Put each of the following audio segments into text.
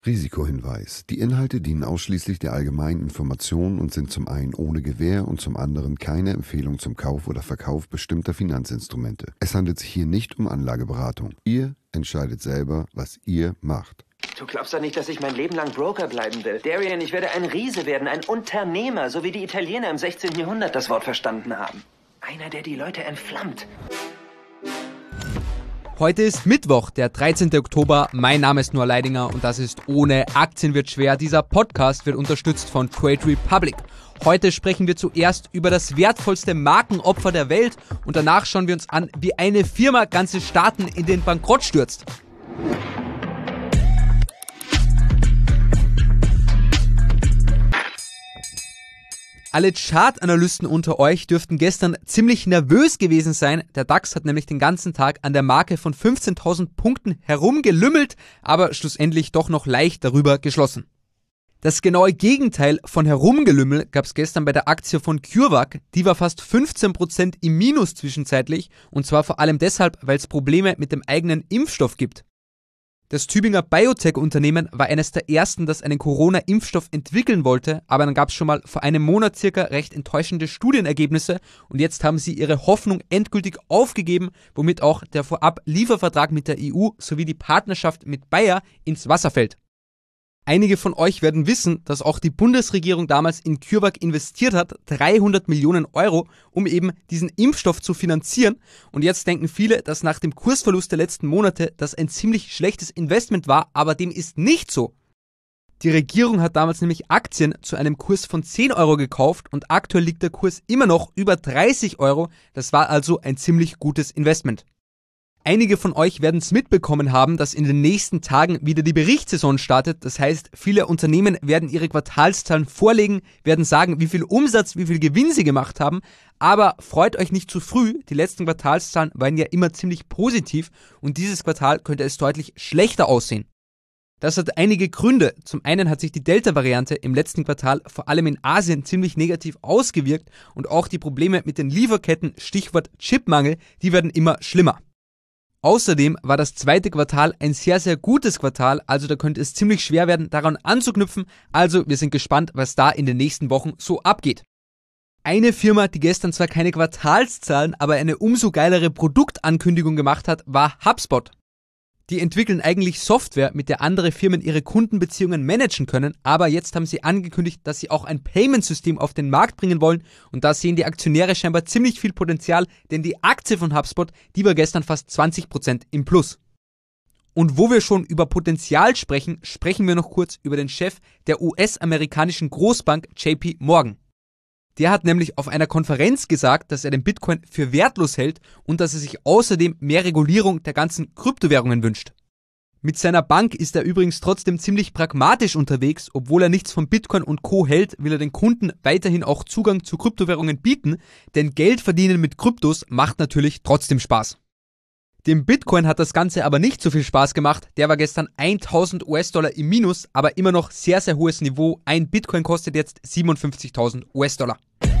Risikohinweis. Die Inhalte dienen ausschließlich der allgemeinen Information und sind zum einen ohne Gewähr und zum anderen keine Empfehlung zum Kauf oder Verkauf bestimmter Finanzinstrumente. Es handelt sich hier nicht um Anlageberatung. Ihr entscheidet selber, was ihr macht. Du glaubst doch nicht, dass ich mein Leben lang Broker bleiben will. Darian, ich werde ein Riese werden, ein Unternehmer, so wie die Italiener im 16. Jahrhundert das Wort verstanden haben. Einer, der die Leute entflammt. Heute ist Mittwoch, der 13. Oktober. Mein Name ist Noah Leidinger und das ist Ohne Aktien wird schwer. Dieser Podcast wird unterstützt von Trade Republic. Heute sprechen wir zuerst über das wertvollste Markenopfer der Welt und danach schauen wir uns an, wie eine Firma ganze Staaten in den Bankrott stürzt. Alle Chartanalysten unter euch dürften gestern ziemlich nervös gewesen sein. Der DAX hat nämlich den ganzen Tag an der Marke von 15.000 Punkten herumgelümmelt, aber schlussendlich doch noch leicht darüber geschlossen. Das genaue Gegenteil von Herumgelümmel gab es gestern bei der Aktie von CureVac. Die war fast 15% im Minus zwischenzeitlich und zwar vor allem deshalb, weil es Probleme mit dem eigenen Impfstoff gibt. Das Tübinger Biotech-Unternehmen war eines der ersten, das einen Corona-Impfstoff entwickeln wollte, aber dann gab es schon mal vor einem Monat circa recht enttäuschende Studienergebnisse und jetzt haben sie ihre Hoffnung endgültig aufgegeben, womit auch der Vorab-Liefervertrag mit der EU sowie die Partnerschaft mit Bayer ins Wasser fällt. Einige von euch werden wissen, dass auch die Bundesregierung damals in CureVac investiert hat, 300 Millionen Euro, um eben diesen Impfstoff zu finanzieren. Und jetzt denken viele, dass nach dem Kursverlust der letzten Monate das ein ziemlich schlechtes Investment war, aber dem ist nicht so. Die Regierung hat damals nämlich Aktien zu einem Kurs von 10 Euro gekauft und aktuell liegt der Kurs immer noch über 30 Euro. Das war also ein ziemlich gutes Investment. Einige von euch werden es mitbekommen haben, dass in den nächsten Tagen wieder die Berichtssaison startet. Das heißt, viele Unternehmen werden ihre Quartalszahlen vorlegen, werden sagen, wie viel Umsatz, wie viel Gewinn sie gemacht haben. Aber freut euch nicht zu früh, die letzten Quartalszahlen waren ja immer ziemlich positiv und dieses Quartal könnte es deutlich schlechter aussehen. Das hat einige Gründe. Zum einen hat sich die Delta-Variante im letzten Quartal vor allem in Asien ziemlich negativ ausgewirkt und auch die Probleme mit den Lieferketten, Stichwort Chipmangel, die werden immer schlimmer. Außerdem war das zweite Quartal ein sehr, sehr gutes Quartal, also da könnte es ziemlich schwer werden, daran anzuknüpfen. Also wir sind gespannt, was da in den nächsten Wochen so abgeht. Eine Firma, die gestern zwar keine Quartalszahlen, aber eine umso geilere Produktankündigung gemacht hat, war HubSpot. Die entwickeln eigentlich Software, mit der andere Firmen ihre Kundenbeziehungen managen können, aber jetzt haben sie angekündigt, dass sie auch ein Payment-System auf den Markt bringen wollen und da sehen die Aktionäre scheinbar ziemlich viel Potenzial, denn die Aktie von HubSpot, die war gestern fast 20% im Plus. Und wo wir schon über Potenzial sprechen, sprechen wir noch kurz über den Chef der US-amerikanischen Großbank JP Morgan. Der hat nämlich auf einer Konferenz gesagt, dass er den Bitcoin für wertlos hält und dass er sich außerdem mehr Regulierung der ganzen Kryptowährungen wünscht. Mit seiner Bank ist er übrigens trotzdem ziemlich pragmatisch unterwegs, obwohl er nichts von Bitcoin und Co. hält, will er den Kunden weiterhin auch Zugang zu Kryptowährungen bieten, denn Geld verdienen mit Kryptos macht natürlich trotzdem Spaß. Dem Bitcoin hat das Ganze aber nicht so viel Spaß gemacht, der war gestern 1000 US-Dollar im Minus, aber immer noch sehr, sehr hohes Niveau. Ein Bitcoin kostet jetzt 57.000 US-Dollar.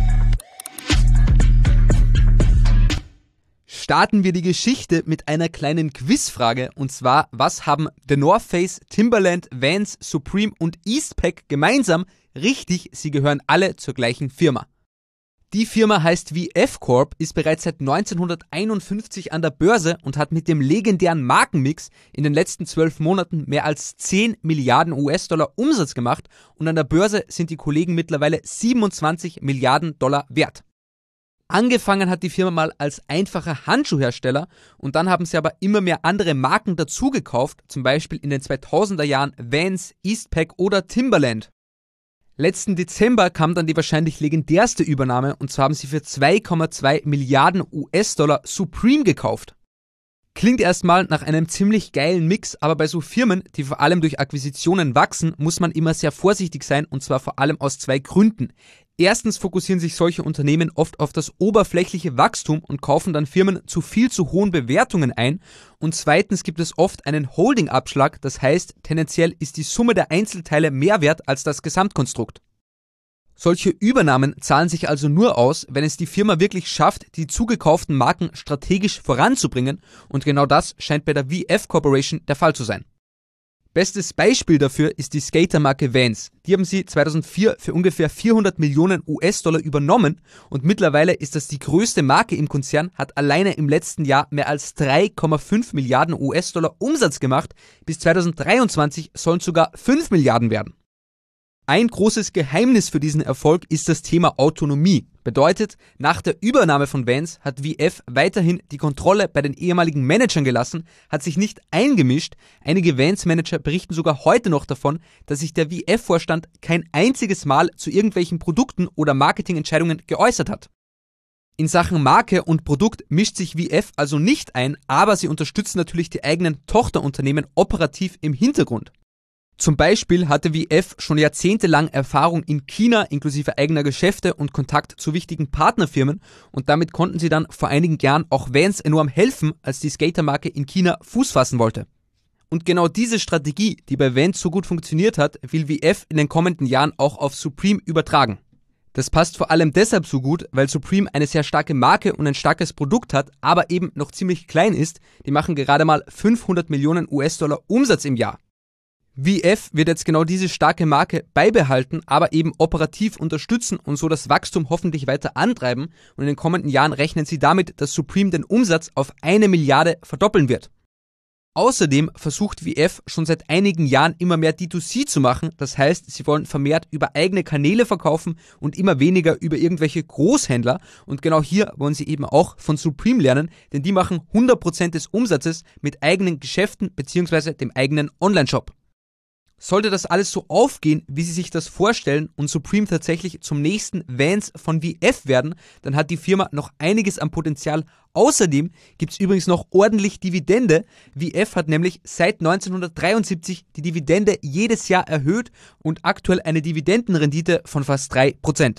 Starten wir die Geschichte mit einer kleinen Quizfrage und zwar, was haben The North Face, Timberland, Vans, Supreme und Eastpak gemeinsam? Richtig, sie gehören alle zur gleichen Firma. Die Firma heißt VF Corp, ist bereits seit 1951 an der Börse und hat mit dem legendären Markenmix in den letzten 12 Monaten mehr als 10 Milliarden US-Dollar Umsatz gemacht und an der Börse sind die Kollegen mittlerweile 27 Milliarden Dollar wert. Angefangen hat die Firma mal als einfacher Handschuhhersteller und dann haben sie aber immer mehr andere Marken dazugekauft, zum Beispiel in den 2000er Jahren Vans, Eastpak oder Timberland. Letzten Dezember kam dann die wahrscheinlich legendärste Übernahme und zwar haben sie für 2,2 Milliarden US-Dollar Supreme gekauft. Klingt erstmal nach einem ziemlich geilen Mix, aber bei so Firmen, die vor allem durch Akquisitionen wachsen, muss man immer sehr vorsichtig sein und zwar vor allem aus zwei Gründen. Erstens fokussieren sich solche Unternehmen oft auf das oberflächliche Wachstum und kaufen dann Firmen zu viel zu hohen Bewertungen ein. Und zweitens gibt es oft einen Holding-Abschlag, das heißt, tendenziell ist die Summe der Einzelteile mehr wert als das Gesamtkonstrukt. Solche Übernahmen zahlen sich also nur aus, wenn es die Firma wirklich schafft, die zugekauften Marken strategisch voranzubringen und genau das scheint bei der VF Corporation der Fall zu sein. Bestes Beispiel dafür ist die Skatermarke Vans. Die haben sie 2004 für ungefähr 400 Millionen US-Dollar übernommen und mittlerweile ist das die größte Marke im Konzern, hat alleine im letzten Jahr mehr als 3,5 Milliarden US-Dollar Umsatz gemacht. Bis 2023 sollen es sogar 5 Milliarden werden. Ein großes Geheimnis für diesen Erfolg ist das Thema Autonomie. Bedeutet, nach der Übernahme von Vans hat VF weiterhin die Kontrolle bei den ehemaligen Managern gelassen, hat sich nicht eingemischt. Einige Vans-Manager berichten sogar heute noch davon, dass sich der VF-Vorstand kein einziges Mal zu irgendwelchen Produkten oder Marketingentscheidungen geäußert hat. In Sachen Marke und Produkt mischt sich VF also nicht ein, aber sie unterstützen natürlich die eigenen Tochterunternehmen operativ im Hintergrund. Zum Beispiel hatte VF schon jahrzehntelang Erfahrung in China inklusive eigener Geschäfte und Kontakt zu wichtigen Partnerfirmen und damit konnten sie dann vor einigen Jahren auch Vans enorm helfen, als die Skatermarke in China Fuß fassen wollte. Und genau diese Strategie, die bei Vans so gut funktioniert hat, will VF in den kommenden Jahren auch auf Supreme übertragen. Das passt vor allem deshalb so gut, weil Supreme eine sehr starke Marke und ein starkes Produkt hat, aber eben noch ziemlich klein ist. Die machen gerade mal 500 Millionen US-Dollar Umsatz im Jahr. VF wird jetzt genau diese starke Marke beibehalten, aber eben operativ unterstützen und so das Wachstum hoffentlich weiter antreiben und in den kommenden Jahren rechnen sie damit, dass Supreme den Umsatz auf 1 Milliarde verdoppeln wird. Außerdem versucht VF schon seit einigen Jahren immer mehr D2C zu machen, das heißt, sie wollen vermehrt über eigene Kanäle verkaufen und immer weniger über irgendwelche Großhändler und genau hier wollen sie eben auch von Supreme lernen, denn die machen 100% des Umsatzes mit eigenen Geschäften bzw. dem eigenen Onlineshop. Sollte das alles so aufgehen, wie Sie sich das vorstellen und Supreme tatsächlich zum nächsten Vans von VF werden, dann hat die Firma noch einiges an Potenzial. Außerdem gibt es übrigens noch ordentlich Dividende. VF hat nämlich seit 1973 die Dividende jedes Jahr erhöht und aktuell eine Dividendenrendite von fast 3%.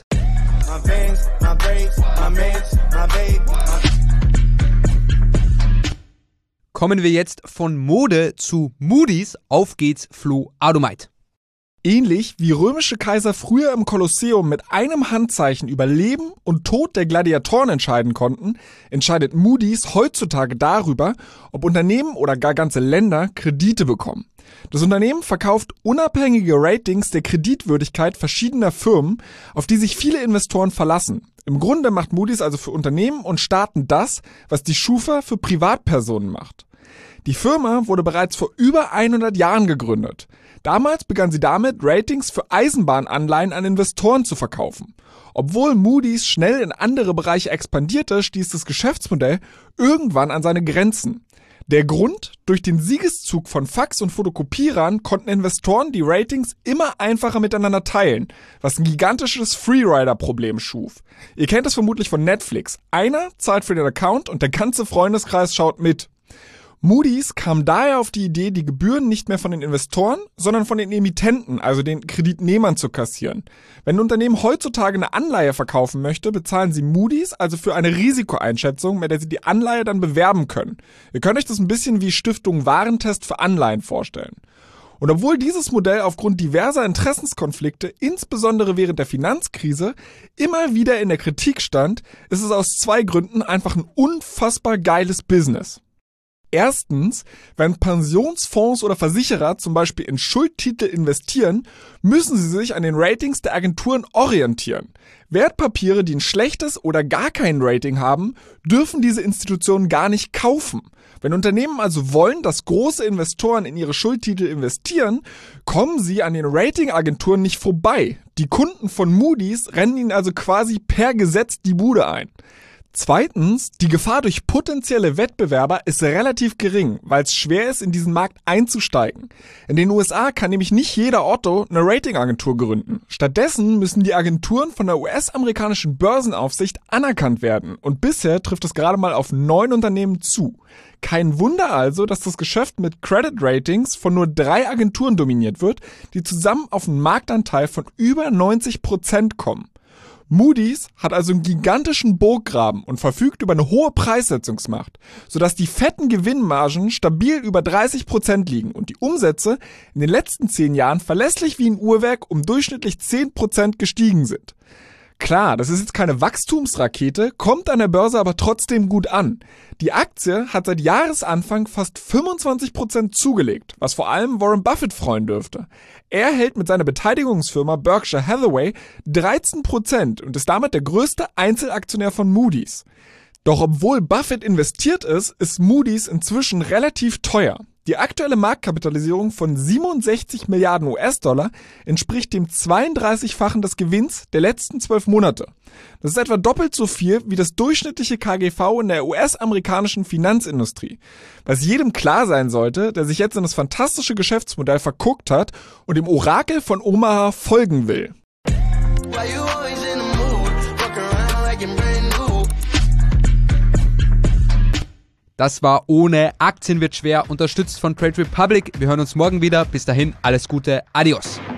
Kommen wir jetzt von Mode zu Moody's. Auf geht's, Flo Audomite. Ähnlich wie römische Kaiser früher im Kolosseum mit einem Handzeichen über Leben und Tod der Gladiatoren entscheiden konnten, entscheidet Moody's heutzutage darüber, ob Unternehmen oder gar ganze Länder Kredite bekommen. Das Unternehmen verkauft unabhängige Ratings der Kreditwürdigkeit verschiedener Firmen, auf die sich viele Investoren verlassen. Im Grunde macht Moody's also für Unternehmen und Staaten das, was die Schufa für Privatpersonen macht. Die Firma wurde bereits vor über 100 Jahren gegründet. Damals begann sie damit, Ratings für Eisenbahnanleihen an Investoren zu verkaufen. Obwohl Moody's schnell in andere Bereiche expandierte, stieß das Geschäftsmodell irgendwann an seine Grenzen. Der Grund? Durch den Siegeszug von Fax- und Fotokopierern konnten Investoren die Ratings immer einfacher miteinander teilen, was ein gigantisches Freerider-Problem schuf. Ihr kennt es vermutlich von Netflix. Einer zahlt für den Account und der ganze Freundeskreis schaut mit. Moody's kam daher auf die Idee, die Gebühren nicht mehr von den Investoren, sondern von den Emittenten, also den Kreditnehmern, zu kassieren. Wenn ein Unternehmen heutzutage eine Anleihe verkaufen möchte, bezahlen sie Moody's also für eine Risikoeinschätzung, mit der sie die Anleihe dann bewerben können. Ihr könnt euch das ein bisschen wie Stiftung Warentest für Anleihen vorstellen. Und obwohl dieses Modell aufgrund diverser Interessenskonflikte, insbesondere während der Finanzkrise, immer wieder in der Kritik stand, ist es aus 2 Gründen einfach ein unfassbar geiles Business. Erstens, wenn Pensionsfonds oder Versicherer zum Beispiel in Schuldtitel investieren, müssen sie sich an den Ratings der Agenturen orientieren. Wertpapiere, die ein schlechtes oder gar kein Rating haben, dürfen diese Institutionen gar nicht kaufen. Wenn Unternehmen also wollen, dass große Investoren in ihre Schuldtitel investieren, kommen sie an den Ratingagenturen nicht vorbei. Die Kunden von Moody's rennen ihnen also quasi per Gesetz die Bude ein. Zweitens, die Gefahr durch potenzielle Wettbewerber ist relativ gering, weil es schwer ist, in diesen Markt einzusteigen. In den USA kann nämlich nicht jeder Otto eine Ratingagentur gründen. Stattdessen müssen die Agenturen von der US-amerikanischen Börsenaufsicht anerkannt werden und bisher trifft es gerade mal auf 9 Unternehmen zu. Kein Wunder also, dass das Geschäft mit Credit Ratings von nur 3 Agenturen dominiert wird, die zusammen auf einen Marktanteil von über 90% kommen. Moody's hat also einen gigantischen Burggraben und verfügt über eine hohe Preissetzungsmacht, sodass die fetten Gewinnmargen stabil über 30% liegen und die Umsätze in den letzten 10 Jahren verlässlich wie ein Uhrwerk um durchschnittlich 10% gestiegen sind. Klar, das ist jetzt keine Wachstumsrakete, kommt an der Börse aber trotzdem gut an. Die Aktie hat seit Jahresanfang fast 25% zugelegt, was vor allem Warren Buffett freuen dürfte. Er hält mit seiner Beteiligungsfirma Berkshire Hathaway 13% und ist damit der größte Einzelaktionär von Moody's. Doch obwohl Buffett investiert ist Moody's inzwischen relativ teuer. Die aktuelle Marktkapitalisierung von 67 Milliarden US-Dollar entspricht dem 32-fachen des Gewinns der letzten 12 Monate. Das ist etwa doppelt so viel wie das durchschnittliche KGV in der US-amerikanischen Finanzindustrie. Was jedem klar sein sollte, der sich jetzt in das fantastische Geschäftsmodell verguckt hat und dem Orakel von Omaha folgen will. Das war ohne Aktien wird schwer, unterstützt von Trade Republic. Wir hören uns morgen wieder. Bis dahin, alles Gute. Adios.